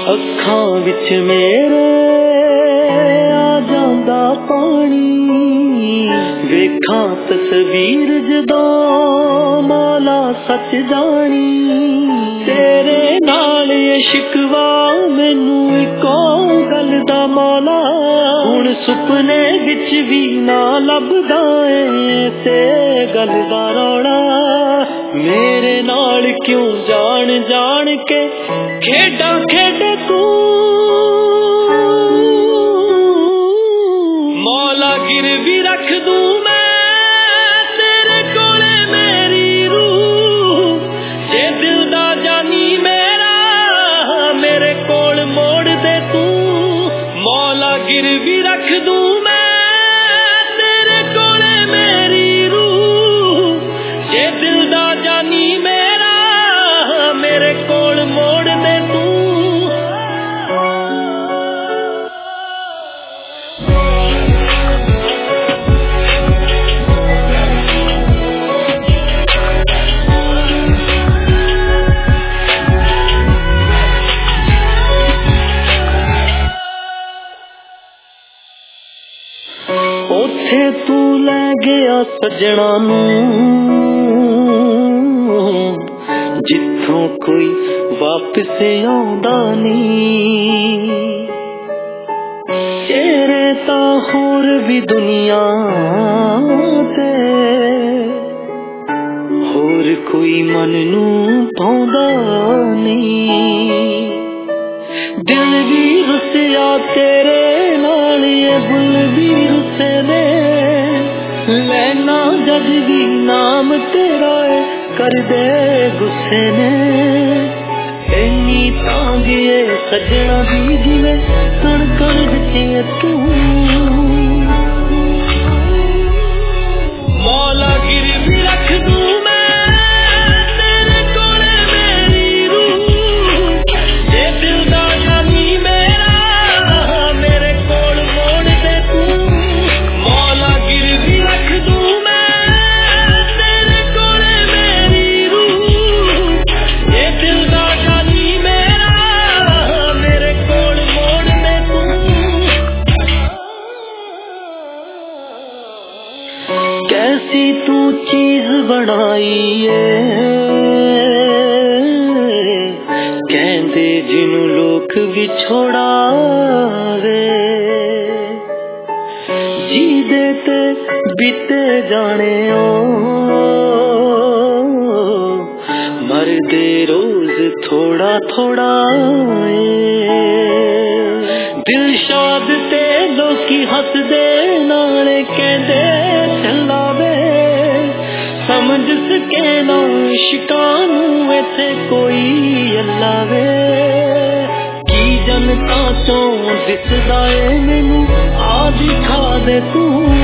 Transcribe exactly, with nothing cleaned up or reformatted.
ਅੱਖਾਂ ਵਿੱਚ ਮੇਰੇ ਆ ਜਾਂਦਾ ਪਾਣੀ, ਵੇਖਾਂ ਤਸਵੀਰ ਜਦੋਂ ਮੌਲਾ ਸੱਚ ਜਾਣੀ। ਤੇਰੇ ਨਾਲ ਇਹ ਸ਼ਿਕਵਾ ਮੈਨੂੰ ਇੱਕੋ ਗੱਲ ਦਾ ਮੌਲਾ, ਹੁਣ ਸੁਪਨੇ ਵਿੱਚ ਵੀ ਨਾ ਲੱਭਦਾ ਏ ਤੇ ਗੱਲ ਦਾ ਰੌਲਾ। ਮੇਰੇ ਨਾਲ ਕਿਉਂ ਜਾਣ ਜਾਣ ਕੇ ਖੇਡਾਂ ਖੇਡੇ ਤੂੰ, ਮੌਲਾ ਗਿਰਵੀ ਰੱਖ ਦੂੰ ਮੈਂ ਤੇਰੇ ਕੋਲੇ ਮੇਰੀ ਰੂਹ। ਜੇ ਦਿਲ ਦਾ ਜਾਨੀ ਮੇਰਾ ਮੇਰੇ ਕੋਲ ਮੋੜ ਦੇ ਤੂੰ, ਮੌਲਾ ਗਿਰਵੀ ਰੱਖ ਦੂੰ ਮੈਂ ਤੇਰੇ ਕੋਲੇ ਮੇਰੀ ਰੂਹ। ਜੇ ਦਿਲ ਦਾ ਜਾਨੀ ਮੇਰਾ ਮੇਰੇ ਕੋਲ ਮੋੜ ਦੇ ਤੂੰ। ਉੱਥੇ ਤੂੰ ਲੈ ਗਿਆ ਸੱਜਣਾ ਨੂੰ, ਜਿੱਥੋਂ ਕੋਈ ਵਾਪਿਸ ਆਉਂਦਾ ਨੀ। ਚਿਹਰੇ ਤਾਂ ਹੋਰ ਵੀ ਦੁਨੀਆ ਤੇ, ਹੋਰ ਕੋਈ ਮਨ ਨੂੰ ਭਾਉਂਦਾ ਨੀ। ਦਿਲ ਵੀ ਰੁੱਸਿਆ ਤੇਰੇ ਨਾਲ, ਇਹ ਬੁੱਲ ਵੀ ਰੁੱਸੇ ਨੇ। ਲੈਣਾ ਜਦ ਵੀ ਨਾਮ ਤੇਰਾ ਏ ਕਰਦੇ ਗੁੱਸੇ ਨੇ। ਇੰਨੀ ਤਾਂਗੀ ਏ ਸੱਜਣਾ ਦੀ ਜਿਵੇਂ ਕਣ ਕਣ ਵਿੱਚ ਤੂੰ, ਮੌਲਾ ਗਿਰਵੀ ਰੱਖ ਦੂੰ ਮੈਂ ਤੇਰੇ ਕੋਲੇ ਮੇਰੀ ਰੂਹ। ਜੇ ਦਿਲ ਦਾ ਜਾਨੀ ਮੇਰਾ ਮੇਰੇ ਕੋਲ ਮੋੜ ਦੇ ਤੂੰ, ਮੌਲਾ ਗਿਰਵੀ ਰੱਖ ਦੂੰ ਮੈਂ ਤੇਰੇ ਕੋਲੇ ਮੇਰੀ ਰੂਹ। ਜੇ ਦਿਲ ਦਾ ਜਾਨੀ ਮੇਰਾ ਮੇਰੇ ਕੋਲ ਮੋੜ ਦੇ ਤੂੰ। कैसी तू चीज बनाई है, कहंदे जिन्नू लोक विछोड़ावे। जीदे ते बीते जाने ओ मरदे रोज थोड़ा थोड़ा दिलशाद ते लोकी हसदे नाले कहंदे चलावे। समझ सके ना शिकानू इत्थे कोई अल्लाह वे। की जनता चों दिसदा ए मैनू आ दिखा दे तू।